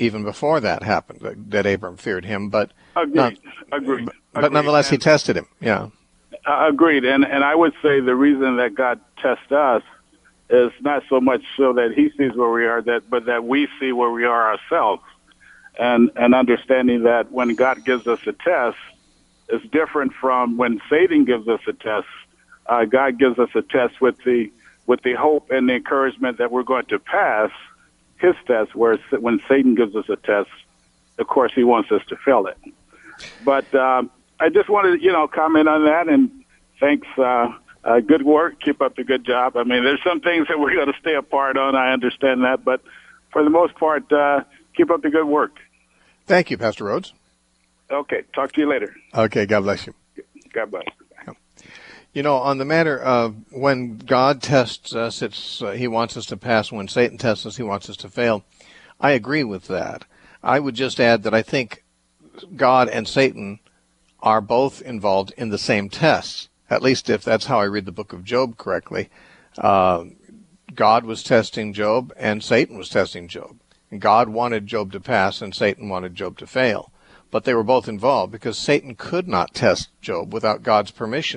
even before that happened, that, that Abram feared him. But agreed, not, agreed. But, agreed. but nonetheless, and, he tested him. Yeah, uh, agreed. And and I would say the reason that God tests us is not so much so that He sees where we are, that but that we see where we are ourselves, and and understanding that when God gives us a test, it's different from when Satan gives us a test. Uh, God gives us a test with the with the hope and the encouragement that we're going to pass his test, whereas when Satan gives us a test, of course, he wants us to fail it. But um, I just wanted to, you know, comment on that, and thanks. Uh, uh, good work. Keep up the good job. I mean, there's some things that we're going to stay apart on. I understand that. But for the most part, uh, keep up the good work. Thank you, Pastor Rhodes. Okay. Talk to you later. Okay. God bless you. God bless. You know, on the matter of when God tests us, it's uh, He wants us to pass. When Satan tests us, He wants us to fail. I agree with that. I would just add that I think God and Satan are both involved in the same tests, at least if that's how I read the book of Job correctly. Uh, God was testing Job, and Satan was testing Job. And God wanted Job to pass, and Satan wanted Job to fail. But they were both involved because Satan could not test Job without God's permission.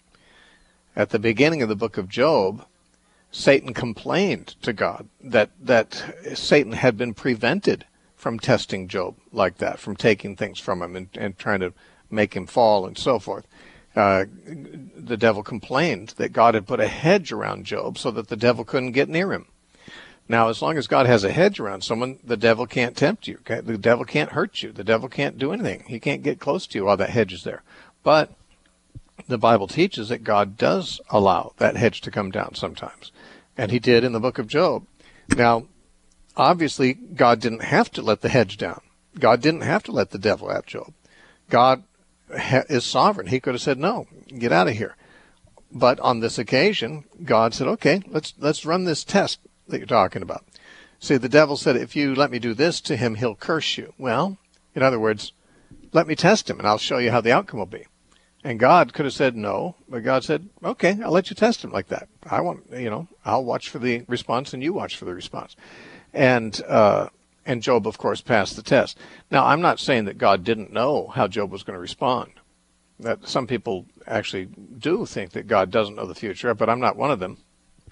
At the beginning of the book of Job, Satan complained to God that that Satan had been prevented from testing Job like that, from taking things from him and, and trying to make him fall and so forth. Uh, the devil complained that God had put a hedge around Job so that the devil couldn't get near him. Now, as long as God has a hedge around someone, the devil can't tempt you. Okay? The devil can't hurt you. The devil can't do anything. He can't get close to you while that hedge is there. But the Bible teaches that God does allow that hedge to come down sometimes. And he did in the book of Job. Now, obviously, God didn't have to let the hedge down. God didn't have to let the devil at Job. God ha- is sovereign. He could have said, no, get out of here. But on this occasion, God said, okay, let's let's run this test that you're talking about. See, the devil said, if you let me do this to him, he'll curse you. Well, in other words, let me test him, and I'll show you how the outcome will be. And God could have said no, but God said, okay, I'll let you test him like that. I want, you know, I'll watch for the response and you watch for the response. And, uh, and Job, of course, passed the test. Now, I'm not saying that God didn't know how Job was going to respond. That some people actually do think that God doesn't know the future, but I'm not one of them.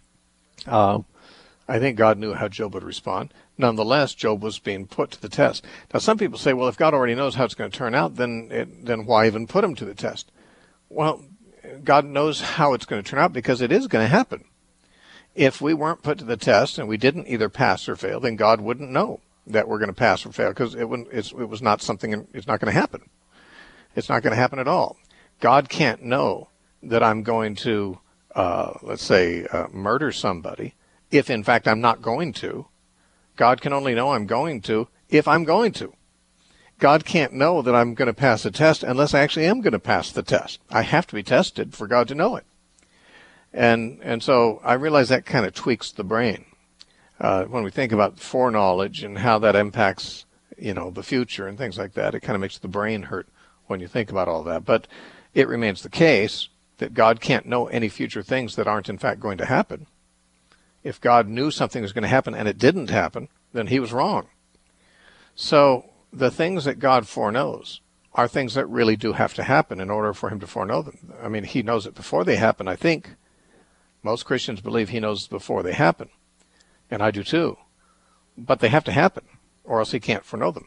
Uh, I think God knew how Job would respond. Nonetheless, Job was being put to the test. Now, some people say, well, if God already knows how it's going to turn out, then it, then why even put him to the test? Well, God knows how it's going to turn out because it is going to happen. If we weren't put to the test and we didn't either pass or fail, then God wouldn't know that we're going to pass or fail because it, wouldn't, it's, it was not something, it's not going to happen. It's not going to happen at all. God can't know that I'm going to, uh, let's say, uh, murder somebody if, in fact, I'm not going to. God can only know I'm going to if I'm going to. God can't know that I'm going to pass a test unless I actually am going to pass the test. I have to be tested for God to know it. And and so I realize that kind of tweaks the brain. Uh, when we think about foreknowledge and how that impacts, you know, the future and things like that, it kind of makes the brain hurt when you think about all that. But it remains the case that God can't know any future things that aren't in fact going to happen. If God knew something was going to happen and it didn't happen, then he was wrong. So the things that God foreknows are things that really do have to happen in order for him to foreknow them. I mean, he knows it before they happen, I think. Most Christians believe he knows before they happen, and I do too. But they have to happen, or else he can't foreknow them.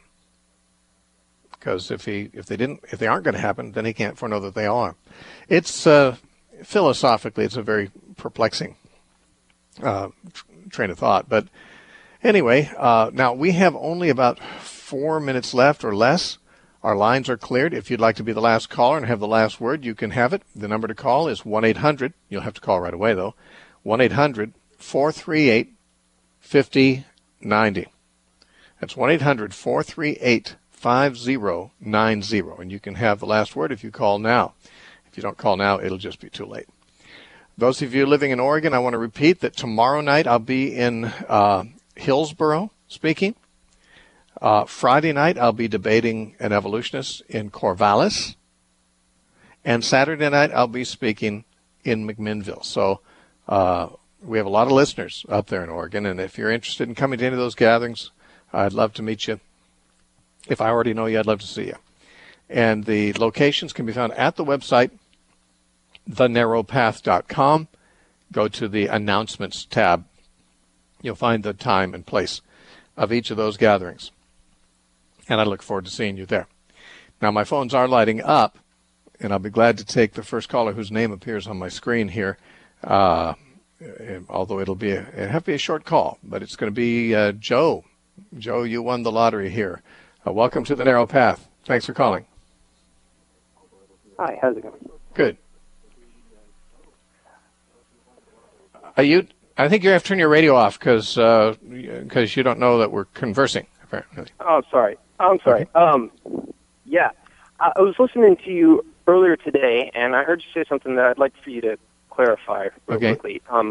Because if he, if they didn't, if they aren't going to happen, then he can't foreknow that they are. It's uh, philosophically, it's a very perplexing uh, train of thought. But anyway, uh, now we have only about four minutes left or less. Our lines are cleared. If you'd like to be the last caller and have the last word, you can have it. The number to call is one eight hundred. You'll have to call right away, though. one eight hundred four three eight five zero nine zero. That's one eight hundred four three eight five zero nine zero. And you can have the last word if you call now. If you don't call now, it'll just be too late. Those of you living in Oregon, I want to repeat that tomorrow night I'll be in uh, Hillsboro speaking. Uh, Friday night, I'll be debating an evolutionist in Corvallis. And Saturday night, I'll be speaking in McMinnville. So uh, we have a lot of listeners out there in Oregon. And if you're interested in coming to any of those gatherings, I'd love to meet you If I already know you, I'd love to see you. And the locations can be found at the website, the narrow path dot com. Go to the announcements tab. You'll find the time and place of each of those gatherings. And I look forward to seeing you there. Now, my phones are lighting up, and I'll be glad to take the first caller whose name appears on my screen here. Uh, although it'll be a, it'll have to be a short call, but it's going to be uh, Joe. Joe, you won the lottery here. Uh, welcome to the Narrow Path. Thanks for calling. Hi, how's it going? Good. Are you? I think you have to turn your radio off because uh, because you don't know that we're conversing, apparently. Oh, sorry. I'm sorry. Okay. Um, yeah, I, I was listening to you earlier today, and I heard you say something that I'd like for you to clarify real Okay. quickly. Um,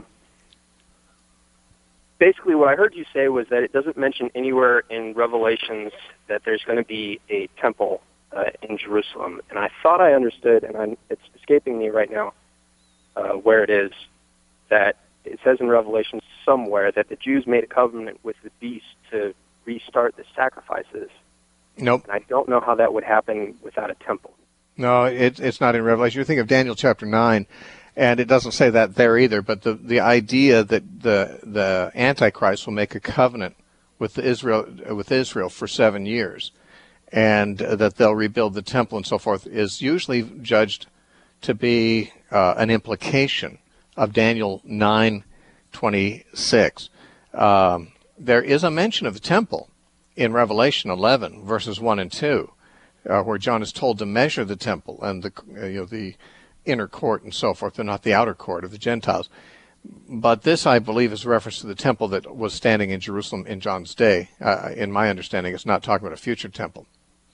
basically, what I heard you say was that it doesn't mention anywhere in Revelations that there's going to be a temple uh, in Jerusalem, and I thought I understood, and I'm, it's escaping me right now uh, where it is, that it says in Revelation somewhere that the Jews made a covenant with the beast to restart the sacrifices. Nope. And I don't know how that would happen without a temple. No, it, it's not in Revelation. You think of Daniel chapter nine, and it doesn't say that there either, but the, the idea that the the Antichrist will make a covenant with the Israel with Israel for seven years, and uh, that they'll rebuild the temple and so forth, is usually judged to be uh, an implication of Daniel nine twenty-six. Um, there is a mention of the temple in Revelation eleven, verses one and two, uh, where John is told to measure the temple and the uh, you know the inner court and so forth, and not the outer court of the Gentiles. But this, I believe, is a reference to the temple that was standing in Jerusalem in John's day. Uh, in my understanding, it's not talking about a future temple.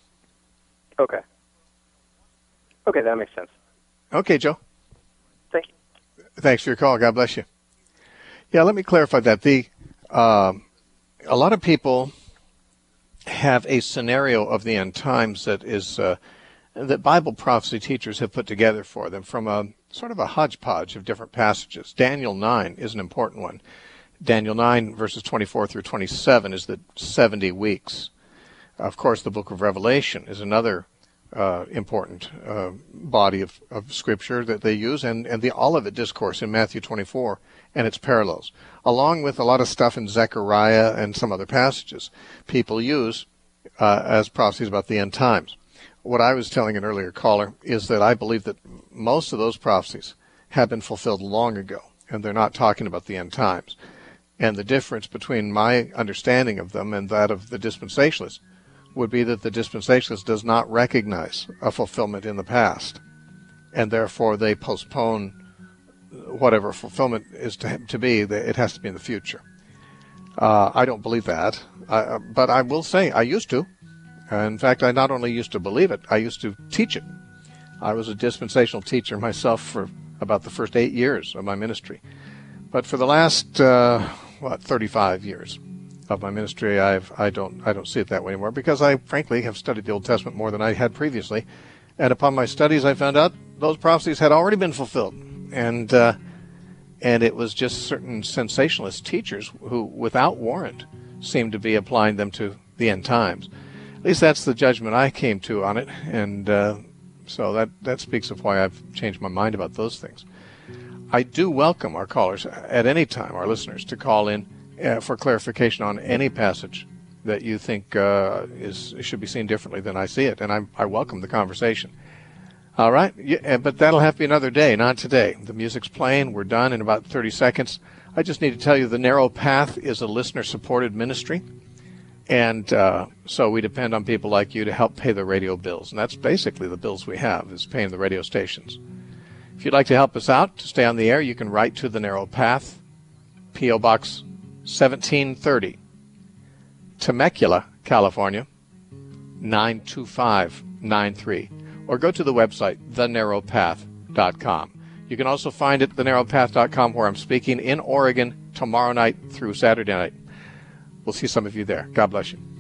Okay. Okay, that makes sense. Okay, Joe. Thank you. Thanks for your call. God bless you. Yeah, let me clarify that. The um, a lot of people have a scenario of the end times that is uh, that Bible prophecy teachers have put together for them from a sort of a hodgepodge of different passages. Daniel nine is an important one. Daniel nine, verses twenty-four through twenty-seven, is the seventy weeks. Of course, the book of Revelation is another uh, important uh, body of, of scripture that they use, and, and the Olivet Discourse in Matthew twenty-four and its parallels, along with a lot of stuff in Zechariah and some other passages people use uh, as prophecies about the end times. What I was telling an earlier caller is that I believe that most of those prophecies have been fulfilled long ago, and they're not talking about the end times. And the difference between my understanding of them and that of the dispensationalists would be that the dispensationalist does not recognize a fulfillment in the past, and therefore they postpone whatever fulfillment is to, to be. It has to be in the future. Uh, I don't believe that, I, but I will say I used to. In fact, I not only used to believe it, I used to teach it. I was a dispensational teacher myself for about the first eight years of my ministry. But for the last, uh, what, thirty-five years of my ministry, I've, I don't, I don't see it that way anymore, because I, frankly, have studied the Old Testament more than I had previously. And upon my studies, I found out those prophecies had already been fulfilled. And, uh, and it was just certain sensationalist teachers who, without warrant, seemed to be applying them to the end times. At least that's the judgment I came to on it, and uh, so that, that speaks of why I've changed my mind about those things. I do welcome our callers at any time, our listeners, to call in uh, for clarification on any passage that you think uh, is should be seen differently than I see it, and I, I welcome the conversation. All right, yeah, but that'll have to be another day, not today. The music's playing. We're done in about thirty seconds. I just need to tell you the Narrow Path is a listener-supported ministry. And uh, so we depend on people like you to help pay the radio bills. And that's basically the bills we have, is paying the radio stations. If you'd like to help us out to stay on the air, you can write to the Narrow Path, P O Box seventeen thirty, Temecula, California, nine two five nine three. Or go to the website, the narrow path dot com. You can also find it at the narrow path dot com, where I'm speaking in Oregon tomorrow night through Saturday night. We'll see some of you there. God bless you.